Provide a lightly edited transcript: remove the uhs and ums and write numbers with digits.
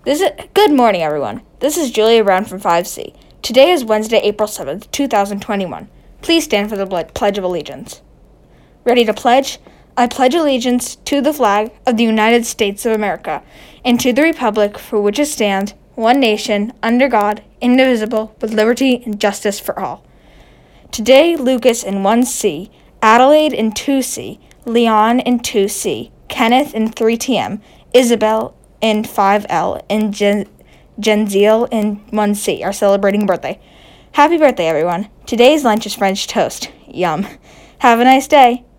Good morning, everyone. This is Julia Brown from 5C. Today is Wednesday, April 7th, 2021. Please stand for the Pledge of Allegiance. Ready to pledge? I pledge allegiance to the flag of the United States of America and to the republic for which it stands, one nation, under God, indivisible, with liberty and justice for all. Today, Lucas in 1C, Adelaide in 2C, Leon in 2C, Kenneth in 3TM, Isabel in 5L, and Genziel in 1C are celebrating a birthday. Happy birthday, everyone. Today's lunch is French toast. Yum. Have a nice day.